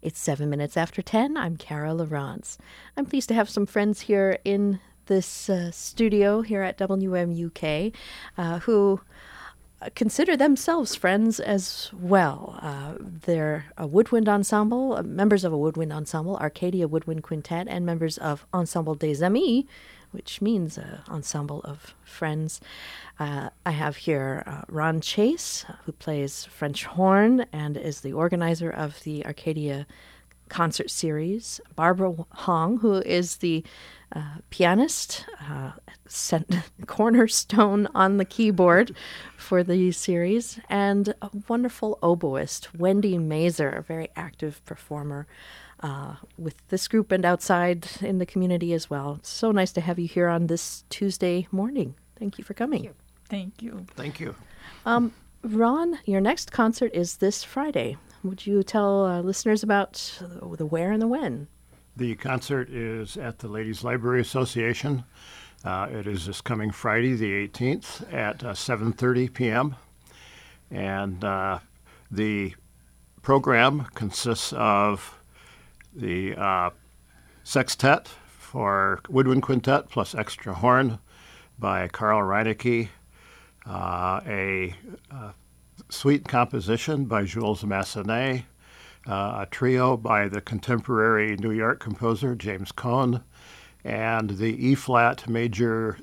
It's 7 minutes after 10. I'm Cara Lawrence. I'm pleased to have some friends here in this studio here at WMUK who consider themselves friends as well. They're a woodwind ensemble, members of a woodwind ensemble, Arcadia Woodwind Quintet, and members of Ensemble des Amis, which means ensemble of friends. I have here Ron Chase, who plays French horn and is the organizer of the Arcadia concert series. Barbara Hong, who is the pianist, cornerstone on the keyboard for the series, and a wonderful oboist, Wendy Mazer, a very active performer with this group and outside in the community as well. It's so nice to have you here on this Tuesday morning. Thank you for coming. Thank you. Thank you. Ron, your next concert is this Friday. Would you tell listeners about the where and the when? The concert is at the Ladies Library Association. It is this coming Friday, the 18th, at 7:30 p.m. And the program consists of the sextet for woodwind quintet plus extra horn by Carl Reinecke, a suite composition by Jules Massenet, a trio by the contemporary New York composer James Cohn, and the E-flat major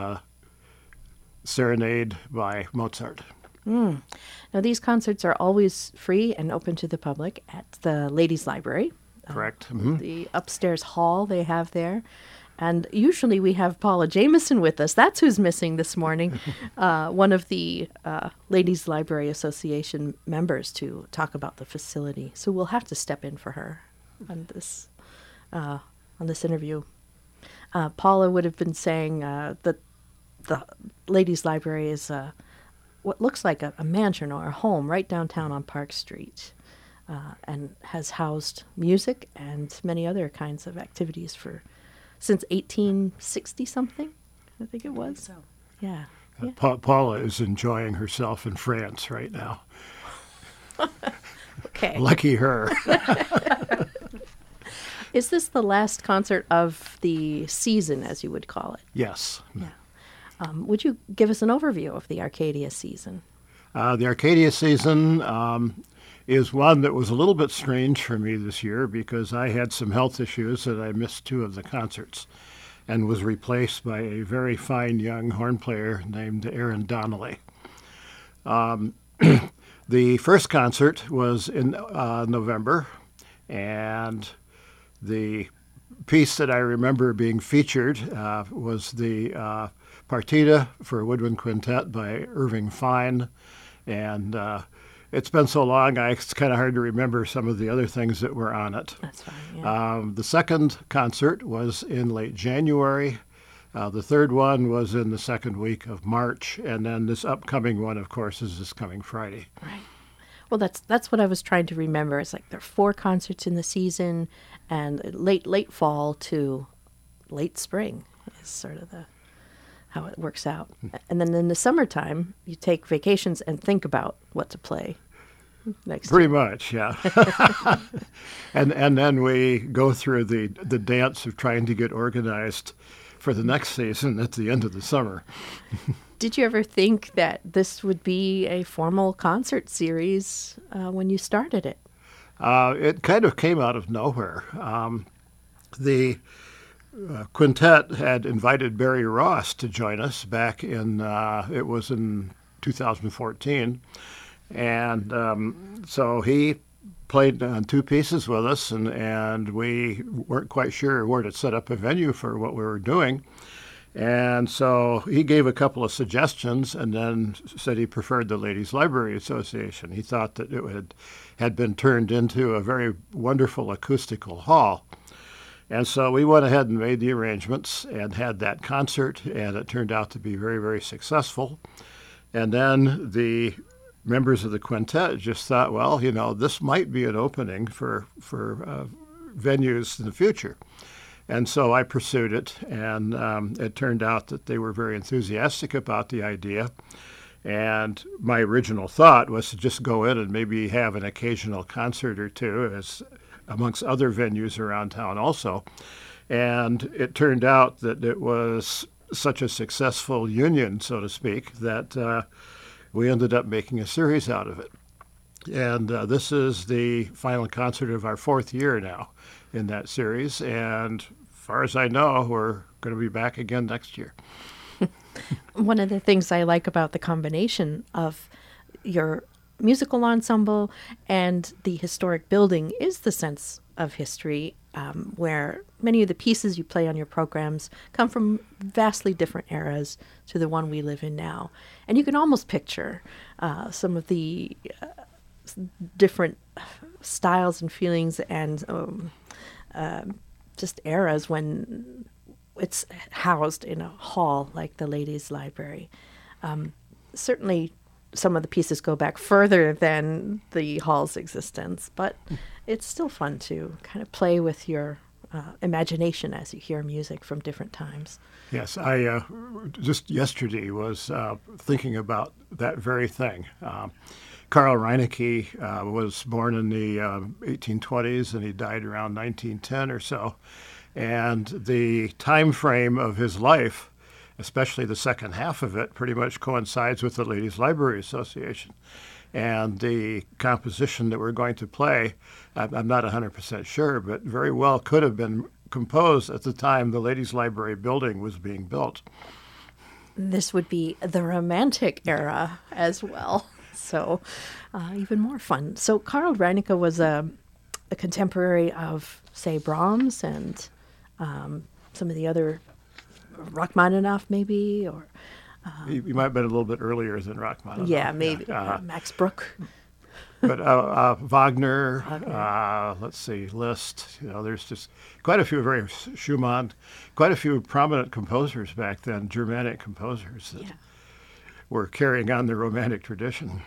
serenade by Mozart. Now, these concerts are always free and open to the public at the Ladies Library. Correct. The upstairs hall they have there. And usually we have Paula Jameson with us. That's who's missing this morning, one of the Ladies Library Association members to talk about the facility. So we'll have to step in for her on this interview. Paula would have been saying that the Ladies Library is what looks like a mansion or a home right downtown on Park Street, and has housed music and many other kinds of activities since 1860-something, I think it was. So. Yeah. Paula is enjoying herself in France right now. Okay. Lucky her. Is this the last concert of the season, as you would call it? Yes. Yeah. Would you give us an overview of the Arcadia season? The Arcadia season is one that was a little bit strange for me this year because I had some health issues that I missed two of the concerts and was replaced by a very fine young horn player named Aaron Donnelly. The first concert was in November, and the piece that I remember being featured was the Partita for Woodwind Quintet by Irving Fine, and it's been so long, it's kind of hard to remember some of the other things that were on it. That's fine, yeah. The second concert was in late January. The third one was in the second week of March, and then this upcoming one, of course, is this coming Friday. Right. Well, that's what I was trying to remember. It's like there are 4 concerts in the season, and late fall to late spring is sort of how it works out. And then in the summertime, you take vacations and think about what to play next Pretty year. much, yeah. and then we go through the dance of trying to get organized for the next season at the end of the summer. Did you ever think that this would be a formal concert series when you started it? It kind of came out of nowhere. The quintet had invited Barry Ross to join us back in, it was in 2014. And so he played on 2 pieces with us, and we weren't quite sure where to set up a venue for what we were doing. And so he gave a couple of suggestions and then said he preferred the Ladies Library Association. He thought that it had been turned into a very wonderful acoustical hall. And so we went ahead and made the arrangements and had that concert, and it turned out to be very, very successful. And then the members of the quintet just thought, well, this might be an opening for venues in the future. And so I pursued it, and it turned out that they were very enthusiastic about the idea. And my original thought was to just go in and maybe have an occasional concert or two as amongst other venues around town also. And it turned out that it was such a successful union, so to speak, that we ended up making a series out of it. And this is the final concert of our 4th year now in that series. And as far as I know, we're going to be back again next year. One of the things I like about the combination of your musical ensemble and the historic building is the sense of history, where many of the pieces you play on your programs come from vastly different eras to the one we live in now. And you can almost picture some of the different styles and feelings and just eras when it's housed in a hall like the Ladies' Library. Certainly some of the pieces go back further than the hall's existence, but it's still fun to kind of play with your imagination as you hear music from different times. Yes, I just yesterday was thinking about that very thing. Karl Reinecke was born in the 1820s, and he died around 1910 or so. And the time frame of his life, especially the second half of it, pretty much coincides with the Ladies' Library Association. And the composition that we're going to play, I'm not 100% sure, but very well could have been composed at the time the Ladies' Library building was being built. This would be the Romantic era as well, so even more fun. So Karl Reinecke was a contemporary of, say, Brahms and some of the other Rachmaninoff, maybe, or He might have been a little bit earlier than Rachmaninoff. yeah, maybe Max Bruch. But Wagner, let's see, Liszt. There's just quite a few Schumann, quite a few prominent composers back then, Germanic composers that were carrying on the Romantic tradition.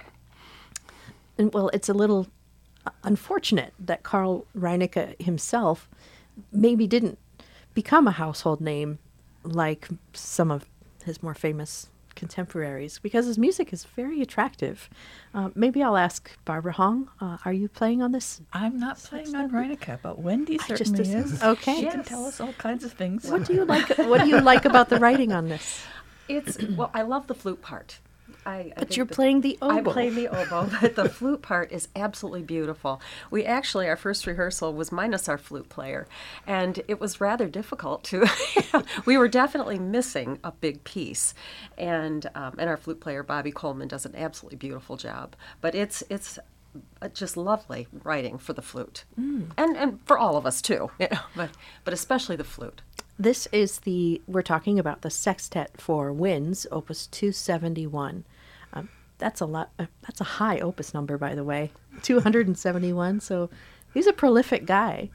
And well, it's a little unfortunate that Karl Reinecke himself maybe didn't become a household name like some of his more famous contemporaries, because his music is very attractive. Maybe I'll ask Barbara Hong, are you playing on this? I'm not playing on Reinecke, but Wendy certainly is. Okay. She can tell us all kinds of things. What do you like about the writing on this? Well, I love the flute part. But you're playing the oboe. I'm playing the oboe, but the flute part is absolutely beautiful. Our first rehearsal was minus our flute player, and it was rather difficult to. We were definitely missing a big piece, and our flute player Bobby Coleman does an absolutely beautiful job. But it's just lovely writing for the flute, and for all of us too. But especially the flute. This is we're talking about the Sextet for Winds, Opus 271. That's a lot. That's a high opus number, by the way, 271. So he's a prolific guy.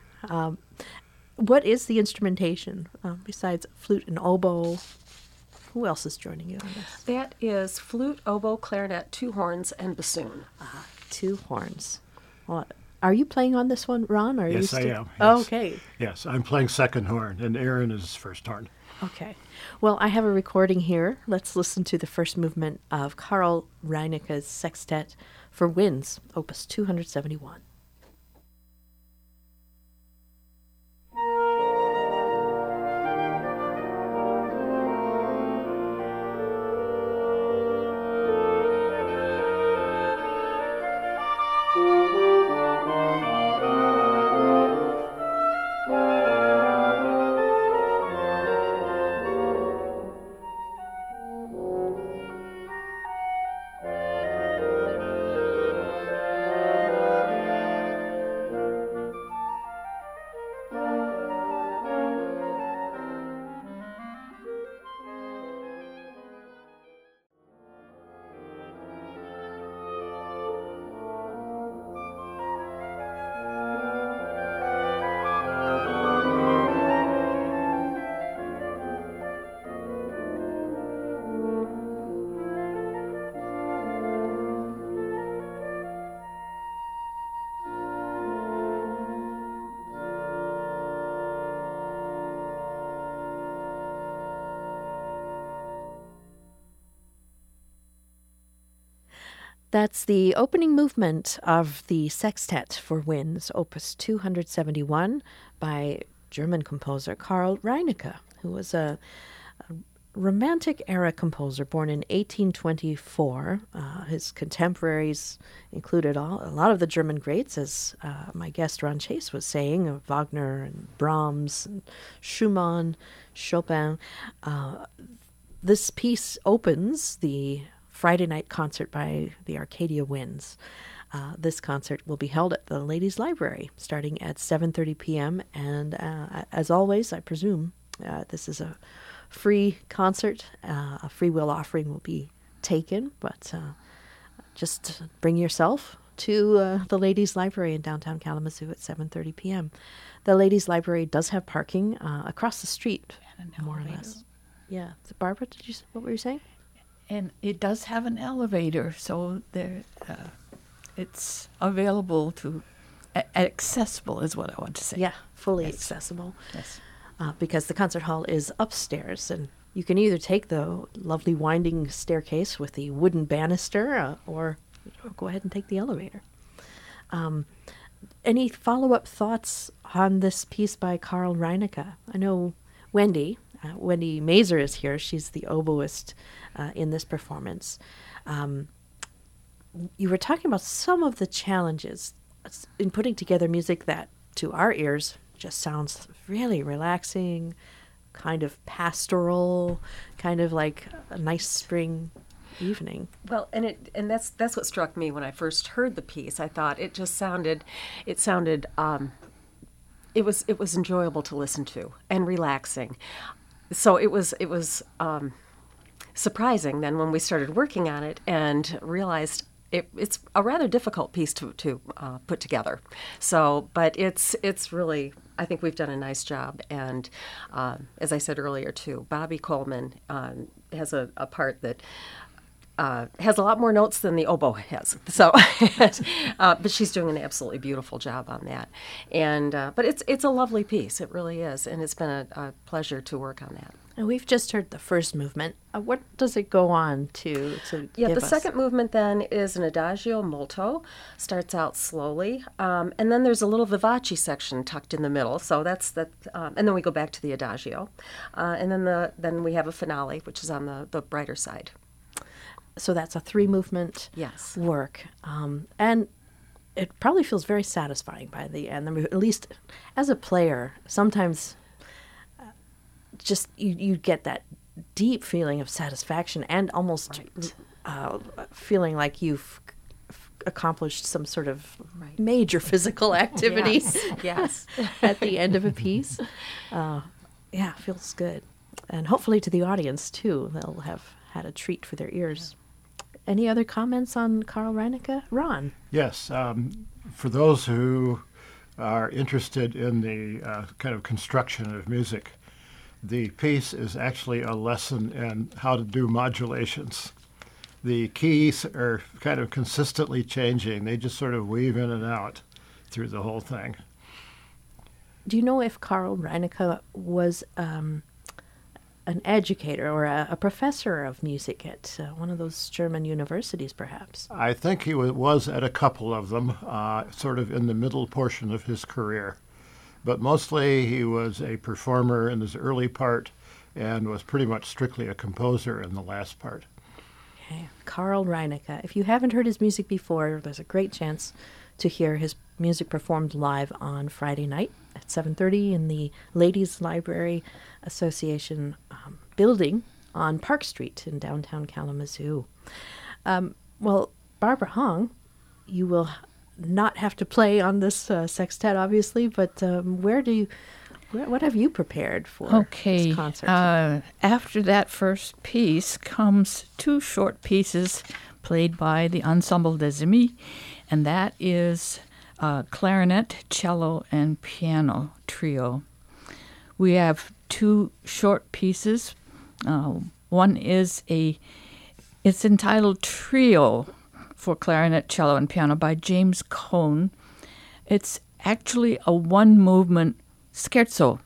What is the instrumentation besides flute and oboe? Who else is joining you on this? That is flute, oboe, clarinet, two horns, and bassoon. Two horns. Well, are you playing on this one, Ron? Yes, I am. Yes. Oh, okay. Yes, I'm playing second horn, and Aaron is first horn. Okay. Well, I have a recording here. Let's listen to the first movement of Karl Reinecke's Sextet for Winds, Opus 271. That's the opening movement of the Sextet for Winds, Opus 271, by German composer Karl Reinecke, who was a Romantic era composer born in 1824. His contemporaries included a lot of the German greats, as my guest Ron Chase was saying, Wagner and Brahms and Schumann, Chopin. This piece opens the Friday night concert by the Arcadia Winds. This concert will be held at the Ladies' Library starting at 7:30 p.m. And as always, I presume this is a free concert. A free will offering will be taken, but just bring yourself to the Ladies' Library in downtown Kalamazoo at 7:30 p.m. The Ladies' Library does have parking across the street, more or less. Yeah. So Barbara, what were you saying? And it does have an elevator, so there, it's available to, accessible is what I want to say. Yeah, fully accessible. Yes. Because the concert hall is upstairs, and you can either take the lovely winding staircase with the wooden banister or go ahead and take the elevator. Any follow-up thoughts on this piece by Karl Reinecke? I know Wendy Mazer is here. She's the oboist in this performance. You were talking about some of the challenges in putting together music that, to our ears, just sounds really relaxing, kind of pastoral, kind of like a nice spring evening. Well, and that's what struck me when I first heard the piece. I thought it was enjoyable to listen to and relaxing. So it was surprising then when we started working on it and realized it's a rather difficult piece to put together. So, but it's really, I think we've done a nice job. And as I said earlier too, Bobby Coleman has a part that has a lot more notes than the oboe has. So, but she's doing an absolutely beautiful job on that. And but it's a lovely piece. It really is, and it's been a pleasure to work on that. And we've just heard the first movement. What does it go on to Yeah, give the us? second movement then is an adagio molto. Starts out slowly, and then there's a little vivace section tucked in the middle. So that's that, and then we go back to the adagio, and then we have a finale, which is on the brighter side. So that's a 3-movement Yes. work. And it probably feels very satisfying by the end. I mean, at least as a player, sometimes just you get that deep feeling of satisfaction and almost feeling like you've accomplished some sort of major physical activity Yes. at the end of a piece. Yeah, feels good. And hopefully to the audience, too. They'll have had a treat for their ears. Any other comments on Karl Reinecke? Ron? Yes. For those who are interested in the kind of construction of music, the piece is actually a lesson in how to do modulations. The keys are kind of consistently changing. They just sort of weave in and out through the whole thing. Do you know if Karl Reinecke was an educator or a professor of music at one of those German universities, perhaps? I think he was at a couple of them, sort of in the middle portion of his career. But mostly he was a performer in his early part and was pretty much strictly a composer in the last part. Okay. Karl Reinecke. If you haven't heard his music before, there's a great chance to hear his music performed live on Friday night at 7:30 in the Ladies' Library Association building on Park Street in downtown Kalamazoo. Well, Barbara Hong, you will not have to play on this sextet, obviously, but what have you prepared for this concert? After that first piece comes 2 short pieces played by the Ensemble des Amis, and that is clarinet, cello, and piano trio. We have 2 short pieces. One is it's entitled Trio for clarinet, cello, and piano by James Cohn. It's actually a 1-movement scherzo,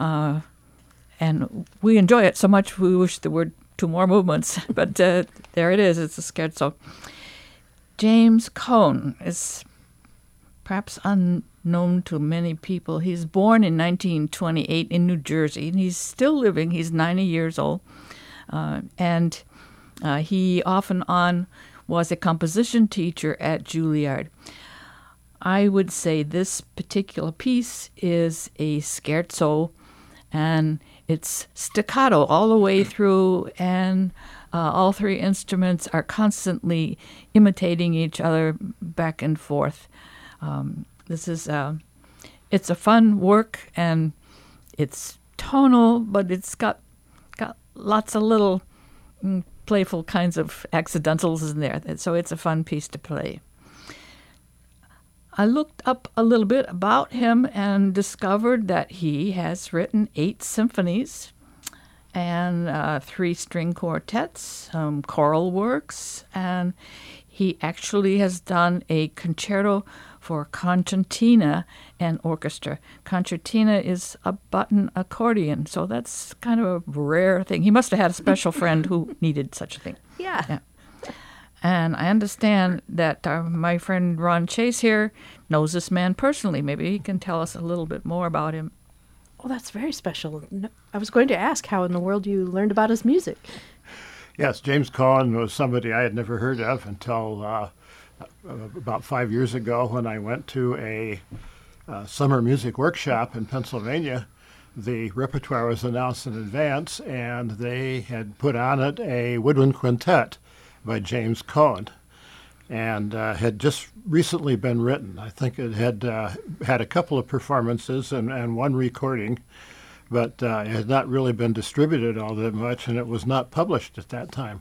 and we enjoy it so much we wish there were 2 more movements, but there it is, it's a scherzo. James Cohn is perhaps unknown to many people. He's born in 1928 in New Jersey, and he's still living. He's 90 years old, and he off and on was a composition teacher at Juilliard. I would say this particular piece is a scherzo, and it's staccato all the way through, and all three instruments are constantly imitating each other back and forth. This is it's a fun work, and it's tonal, but it's got lots of little playful kinds of accidentals in there. So it's a fun piece to play. I looked up a little bit about him and discovered that he has written 8 symphonies and 3 string quartets, some choral works, and he actually has done a concerto for concertina and orchestra. Concertina is a button accordion, so that's kind of a rare thing. He must have had a special friend who needed such a thing. Yeah. And I understand that my friend Ron Chase here knows this man personally. Maybe he can tell us a little bit more about him. Oh, that's very special. I was going to ask how in the world you learned about his music. Yes, James Cohn was somebody I had never heard of until about 5 years ago when I went to a summer music workshop in Pennsylvania. The repertoire was announced in advance, and they had put on it a woodwind quintet by James Cohn, and had just recently been written. I think it had had a couple of performances and one recording, but it had not really been distributed all that much, and it was not published at that time.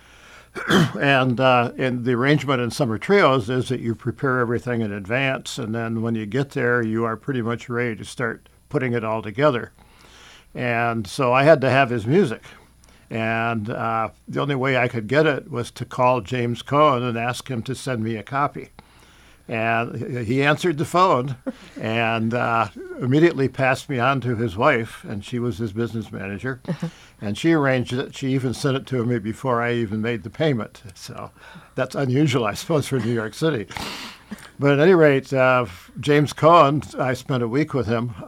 And the arrangement in summer trios is that you prepare everything in advance, and then when you get there, you are pretty much ready to start putting it all together. And so I had to have his music. And the only way I could get it was to call James Cohn and ask him to send me a copy. And he answered the phone and immediately passed me on to his wife, and she was his business manager. And she arranged it. She even sent it to me before I even made the payment. So that's unusual, I suppose, for New York City. But at any rate, James Cohn, I spent a week with him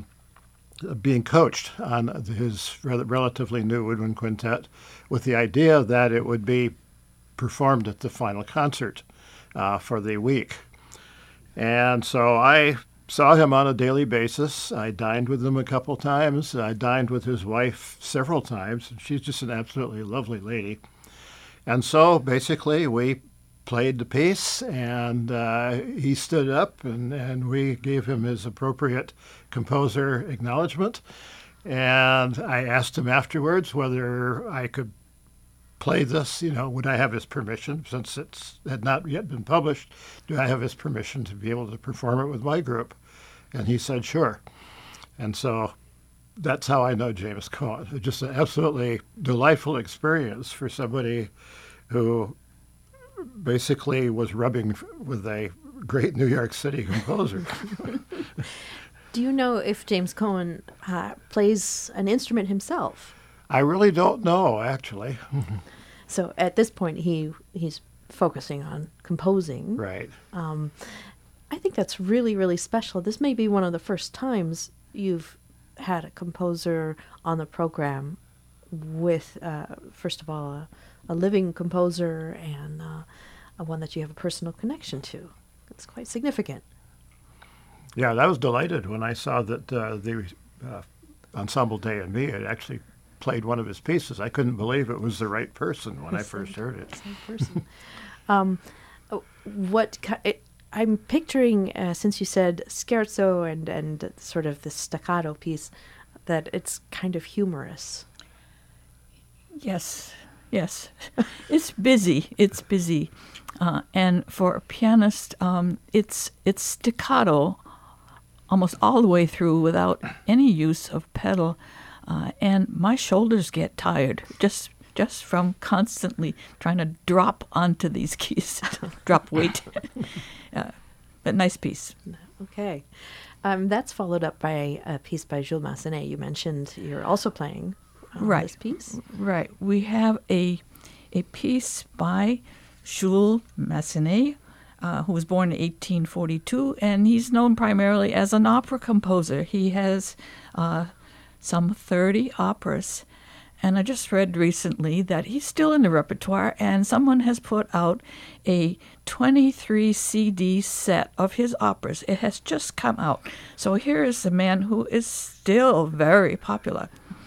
being coached on his relatively new woodwind quintet with the idea that it would be performed at the final concert for the week. And so I saw him on a daily basis. I dined with him a couple times. I dined with his wife several times. And she's just an absolutely lovely lady. And so basically we played the piece, and he stood up, and we gave him his appropriate composer acknowledgement. And I asked him afterwards whether I could play this, would I have his permission, since it had not yet been published, do I have his permission to be able to perform it with my group? And he said, sure. And so that's how I know James Cohn. It's just an absolutely delightful experience for somebody who basically was rubbing with a great New York City composer. Do you know if James Cohn plays an instrument himself? I really don't know, actually. So at this point, he's focusing on composing. Right. I think that's really, really special. This may be one of the first times you've had a composer on the program with, first of all, a living composer and one that you have a personal connection to. It's quite significant. Yeah, I was delighted when I saw that the Ensemble Day and Me had actually played one of his pieces. I couldn't believe it was the right person when I first heard it. Same person. I'm picturing, since you said scherzo and sort of the staccato piece, that it's kind of humorous. Yes. It's busy. And for a pianist, it's staccato almost all the way through without any use of pedal. And my shoulders get tired just from constantly trying to drop onto these keys, drop weight. But nice piece. Okay. That's followed up by a piece by Jules Massenet. You mentioned you're also playing this piece. Right. We have a piece by Jules Massenet, who was born in 1842, and he's known primarily as an opera composer. He has some 30 operas. And I just read recently that he's still in the repertoire, and someone has put out a 23 CD set of his operas. It has just come out. So here is a man who is still very popular.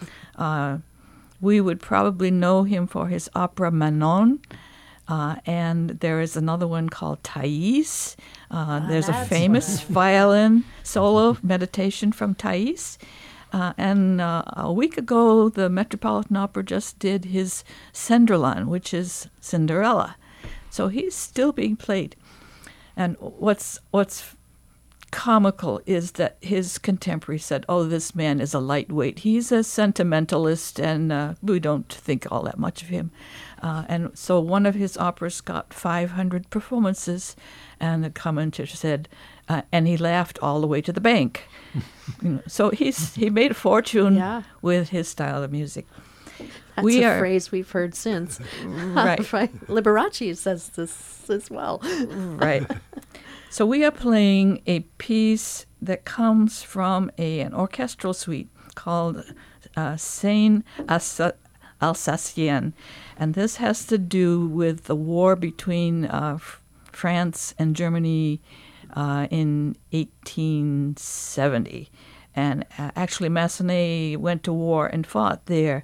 We would probably know him for his opera Manon, and there is another one called Thais. There's a famous violin solo meditation from Thais. And a week ago, the Metropolitan Opera just did his Cinderella, which is Cinderella. So he's still being played. And what's comical is that his contemporary said, "Oh, this man is a lightweight. He's a sentimentalist, and we don't think all that much of him." And so one of his operas got 500 performances, and the commentator said, and he laughed all the way to the bank. So he made a fortune with his style of music. That's a phrase we've heard since. Right. Liberace says this as well. Right. So we are playing a piece that comes from an orchestral suite called Seine Alsacienne. And this has to do with the war between France and Germany in 1870. And actually Massenet went to war and fought there.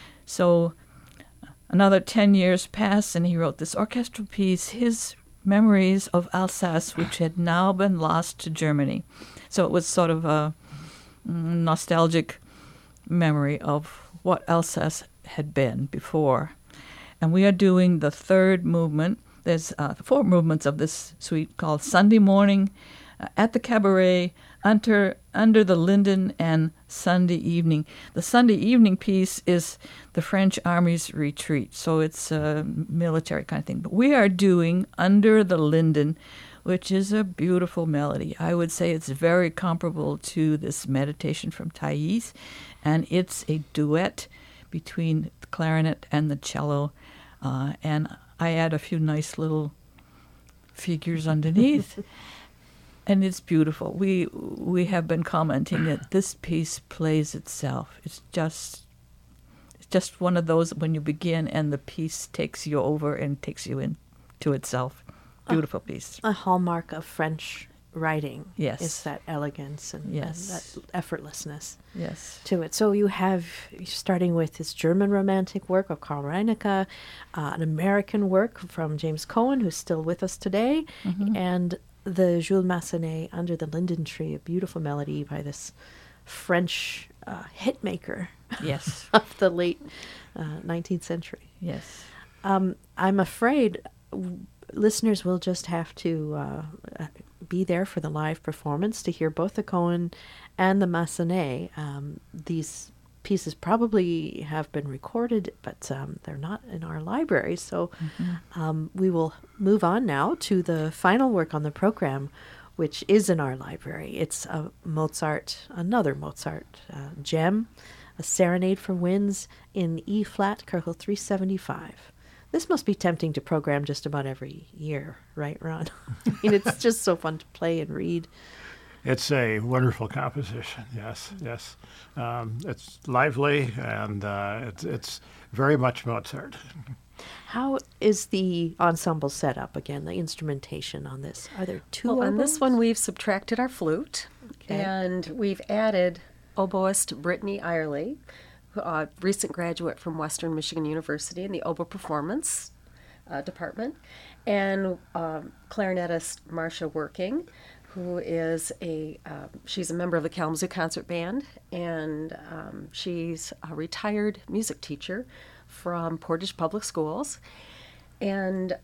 So another 10 years passed, and he wrote this orchestral piece, his memories of Alsace, which had now been lost to Germany. So it was sort of a nostalgic memory of what Alsace had been before. And we are doing the third movement. There's 4 movements of this suite called Sunday Morning, At the Cabaret, Under the Linden, and Sunday Evening. The Sunday evening piece is the French Army's retreat, so it's a military kind of thing. But we are doing Under the Linden, which is a beautiful melody. I would say it's very comparable to this meditation from Thais, and it's a duet between the clarinet and the cello, and I add a few nice little figures underneath. And it's beautiful. We have been commenting that this piece plays itself. It's just one of those when you begin and the piece takes you over and takes you into itself. Beautiful piece. A hallmark of French writing. Yes. Is that elegance and that effortlessness. Yes. To it. So you have, starting with his German romantic work of Karl Reinecke, an American work from James Cohen, who's still with us today, and the Jules Massenet, Under the Linden Tree, a beautiful melody by this French hitmaker Yes. of the late 19th century. Yes. I'm afraid listeners will just have to be there for the live performance to hear both the Cohen and the Massenet. These pieces probably have been recorded, but they're not in our library. So we will move on now to the final work on the program, which is in our library. It's another Mozart gem, a Serenade for Winds in E-flat, Köchel 375. This must be tempting to program just about every year, right, Ron? I mean, it's just so fun to play and read. It's a wonderful composition, yes. It's lively, and it's very much Mozart. How is the ensemble set up again, the instrumentation on this? Are there 2 Well, on oboes? this one, we've subtracted our flute, Okay. and we've added oboist Brittany Irely, a recent graduate from Western Michigan University in the oboe performance department, and clarinetist Marcia Working, who is she's a member of the Kalamazoo Concert Band, and she's a retired music teacher from Portage Public Schools, and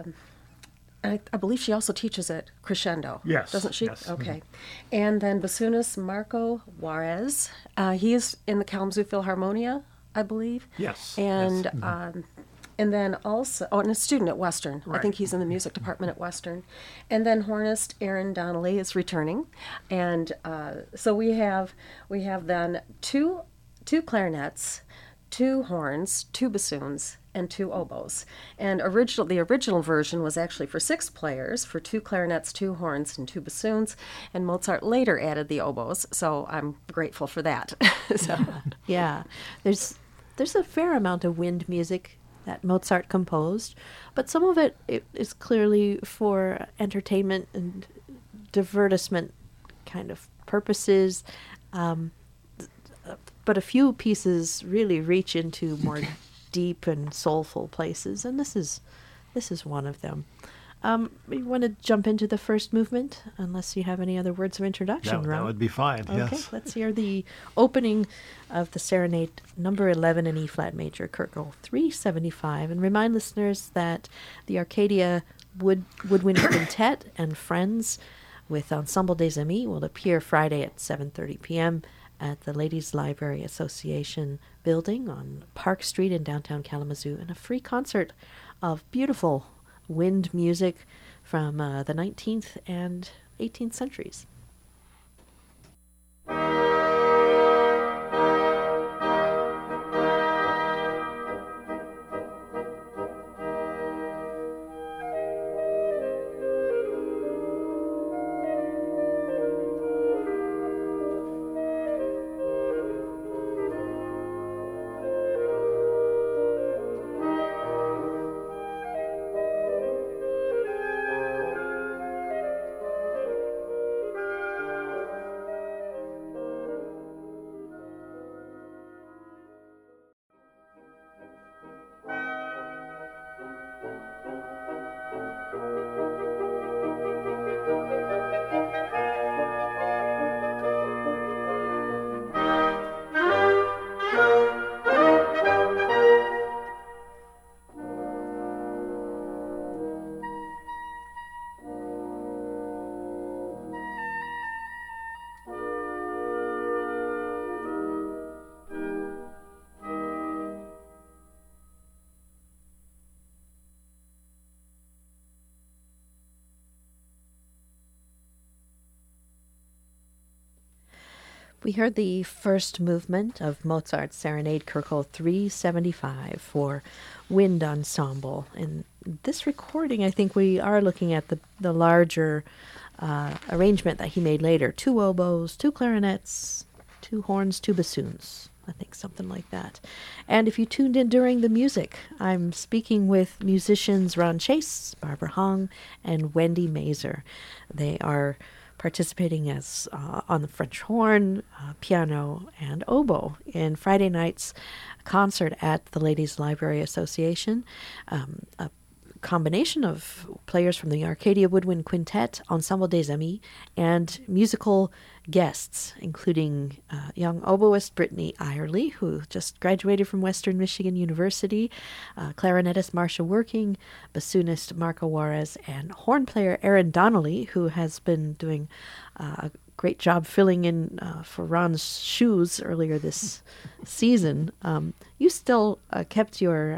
I believe she also teaches at Crescendo. Yes. Doesn't she? Yes. Okay. And then bassoonist Marco Juarez. He is in the Kalamazoo Philharmonia, I believe. Yes. And yes. and then also, and a student at Western. I Right. think he's in the music department at Western. And then hornist Aaron Donnelly is returning. And so we have then two clarinets, 2 horns, 2 bassoons, and 2 oboes. And the original version was actually for 6 players, for 2 clarinets, 2 horns, and 2 bassoons. And Mozart later added the oboes, so I'm grateful for that. So. Yeah. There's a fair amount of wind music that Mozart composed, but some of it is clearly for entertainment and divertisement kind of purposes. But a few pieces really reach into more deep and soulful places, and this is one of them. You want to jump into the first movement, unless you have any other words of introduction, That Ron? would be fine, Okay, yes. let's hear the opening of the Serenade number 11 in E-flat major, Kirko 375, and remind listeners that the Arcadia Woodwind Quintet and Friends with Ensemble des Amis will appear Friday at 7:30 p.m. at the Ladies Library Association building on Park Street in downtown Kalamazoo, and a free concert of beautiful wind music from the 19th and 18th centuries. We heard the first movement of Mozart's Serenade Kirko 375 for wind ensemble. In this recording, I think we are looking at the larger arrangement that he made later. 2 oboes, 2 clarinets, 2 horns, 2 bassoons. I think something like that. And if you tuned in during the music, I'm speaking with musicians Ron Chase, Barbara Hong, and Wendy Mazer. They are participating as on the French horn, piano, and oboe in Friday night's concert at the Ladies Library Association. A combination of players from the Arcadia Woodwind Quintet, Ensemble des Amis, and musical guests, including young oboist Brittany Irely, who just graduated from Western Michigan University, clarinetist Marcia Working, bassoonist Marco Juarez, and horn player Aaron Donnelly, who has been doing a great job filling in for Ron's shoes earlier this season. You still kept your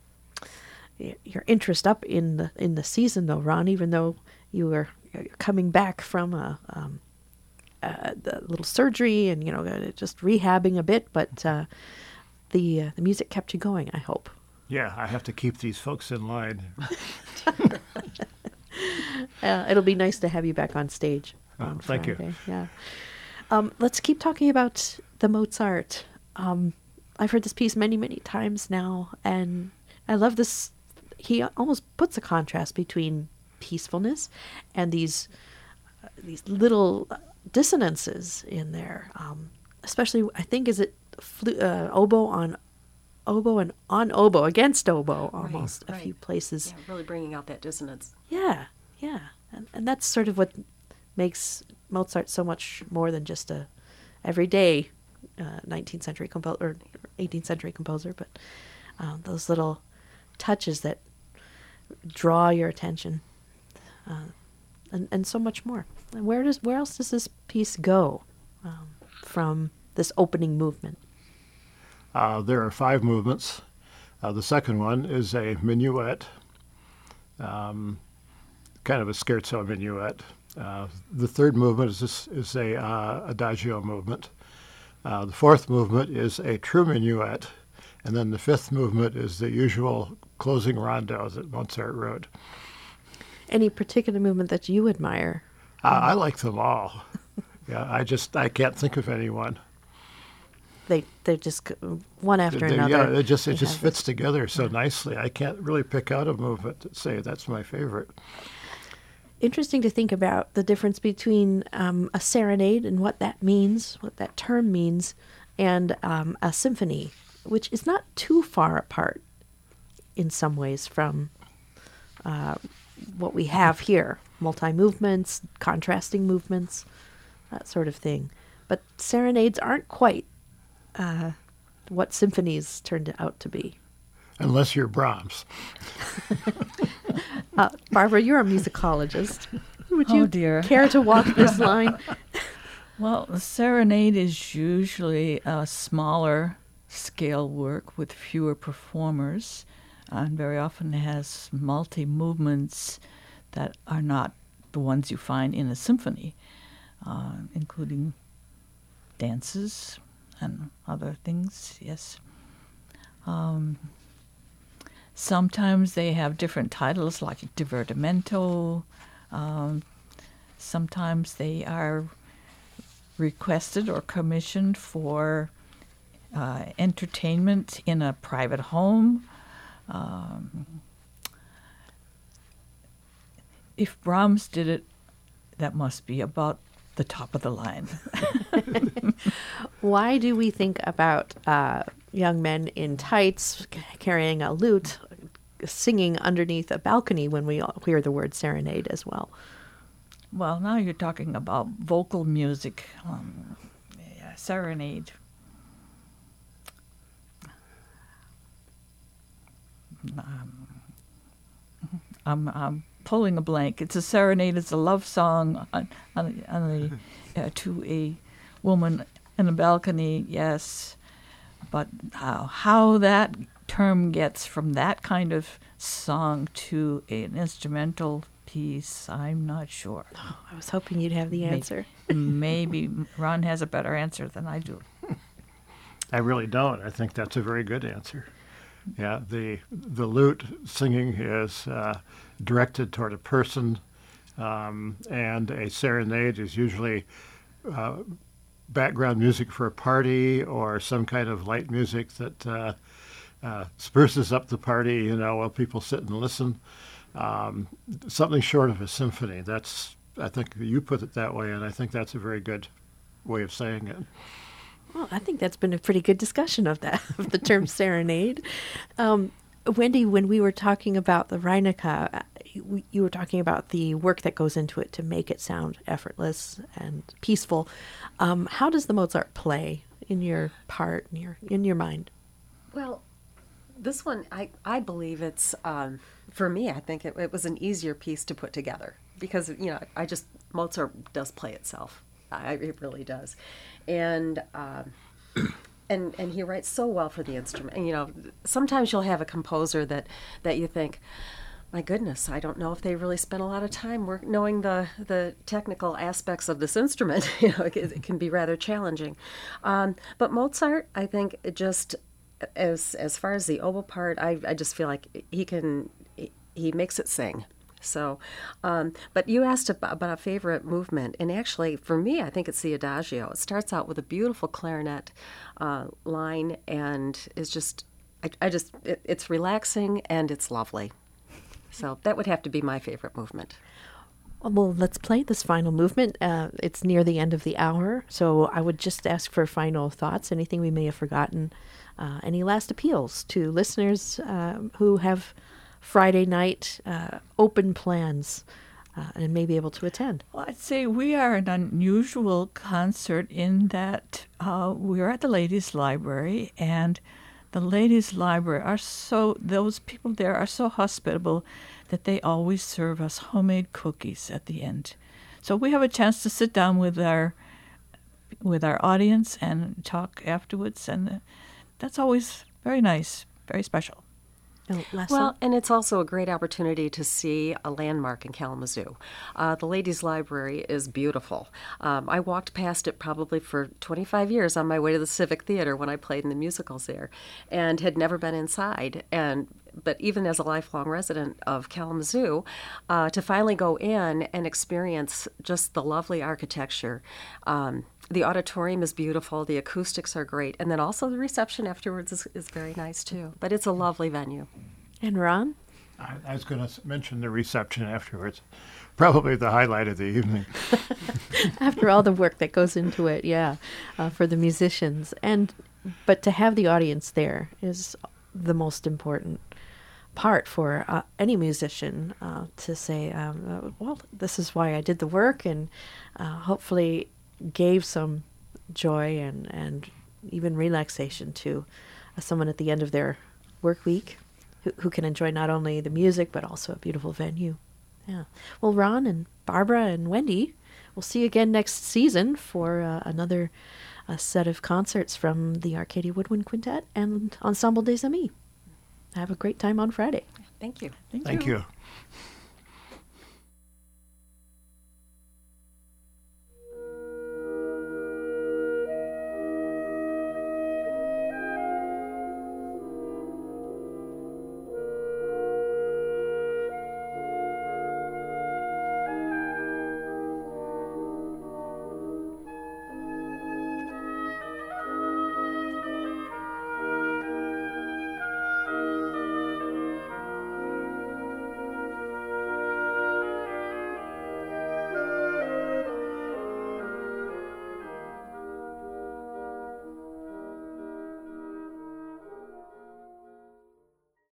interest up in the season, though, Ron, even though you were coming back from the little surgery and just rehabbing a bit, but the music kept you going, I hope. Yeah, I have to keep these folks in line. It'll be nice to have you back on stage. On thank Friday. you. Yeah. Let's keep talking about the Mozart. I've heard this piece many, many times now, and I love this. He almost puts a contrast between peacefulness and these little dissonances in there. Especially, I think, is it oboe on oboe and on oboe against oboe almost right. A few places. Yeah, really bringing out that dissonance. Yeah. And that's sort of what makes Mozart so much more than just a everyday 19th century or 18th century composer, but those little touches that draw your attention, and so much more. And where else does this piece go from this opening movement? There are 5 movements. The second one is a minuet, kind of a scherzo minuet. The third movement is a adagio movement. The fourth movement is a true minuet, And then the fifth movement is the usual closing rondo that Mozart wrote. Any particular movement that you admire? I like them all. Yeah, I can't think of anyone. They're just one after another. Yeah, it just fits together so nicely. I can't really pick out a movement to say that's my favorite. Interesting to think about the difference between a serenade and what that means, what that term means, and a symphony, which is not too far apart in some ways from what we have here. Multi-movements, contrasting movements, that sort of thing. But serenades aren't quite what symphonies turned out to be. Unless you're Brahms. Barbara, you're a musicologist. Would you dear. care to walk this line? Well, the serenade is usually a smaller scale work with fewer performers, and very often has multi-movements that are not the ones you find in a symphony, including dances and other things, yes. Sometimes they have different titles like Divertimento. Sometimes they are requested or commissioned for entertainment in a private home. If Brahms did it, that must be about the top of the line. Why do we think about young men in tights carrying a lute singing underneath a balcony when we hear the word serenade as well? Well, now you're talking about vocal music, serenade. I'm pulling a blank. It's a serenade. It's a love song to a woman in a balcony. Yes, but how that term gets from that kind of song to an instrumental piece, I'm not sure. Oh, I was hoping you'd have the answer. Maybe Ron has a better answer than I do. I really don't. I think that's a very good answer. Yeah, the lute singing is directed toward a person, and a serenade is usually background music for a party or some kind of light music that spruces up the party, while people sit and listen. Something short of a symphony. I think you put it that way, and I think that's a very good way of saying it. Well, I think that's been a pretty good discussion of the term serenade. Wendy, when we were talking about the Reinecke, you were talking about the work that goes into it to make it sound effortless and peaceful. How does the Mozart play in your part, in your mind? Well, this one, I believe it's, for me, I think it was an easier piece to put together because, Mozart does play itself. It really does. And he writes so well for the instrument. And, sometimes you'll have a composer that you think, my goodness, I don't know if they really spent a lot of time knowing the technical aspects of this instrument. It can be rather challenging. But Mozart, I think, just as far as the oboe part, I just feel like he makes it sing. So, but you asked about a favorite movement, and actually, for me, I think it's the Adagio. It starts out with a beautiful clarinet line, and is just, it's relaxing and it's lovely. So that would have to be my favorite movement. Well, let's play this final movement. It's near the end of the hour, so I would just ask for final thoughts, anything we may have forgotten, any last appeals to listeners who have Friday night open plans and may be able to attend. Well, I'd say we are an unusual concert in that we're at the Ladies' Library, and the Ladies' Library those people there are so hospitable that they always serve us homemade cookies at the end. So we have a chance to sit down with our audience and talk afterwards, and that's always very nice, very special. Leslie? Well, and it's also a great opportunity to see a landmark in Kalamazoo. The Ladies' Library is beautiful. I walked past it probably for 25 years on my way to the Civic Theater when I played in the musicals there, and had never been inside. But even as a lifelong resident of Kalamazoo, to finally go in and experience just the lovely architecture. The auditorium is beautiful, the acoustics are great, and then also the reception afterwards is very nice too. But it's a lovely venue. And Ron? I was going to mention the reception afterwards. Probably the highlight of the evening. After all the work that goes into it, yeah, for the musicians. But to have the audience there is the most important part for any musician to say, well, this is why I did the work, and hopefully gave some joy and even relaxation to someone at the end of their work week who can enjoy not only the music but also a beautiful venue. Yeah. Well, Ron and Barbara and Wendy, we'll see you again next season for another set of concerts from the Arcadia Woodwind Quintet and Ensemble des Amis. Have a great time on Friday. Thank you. Thank you.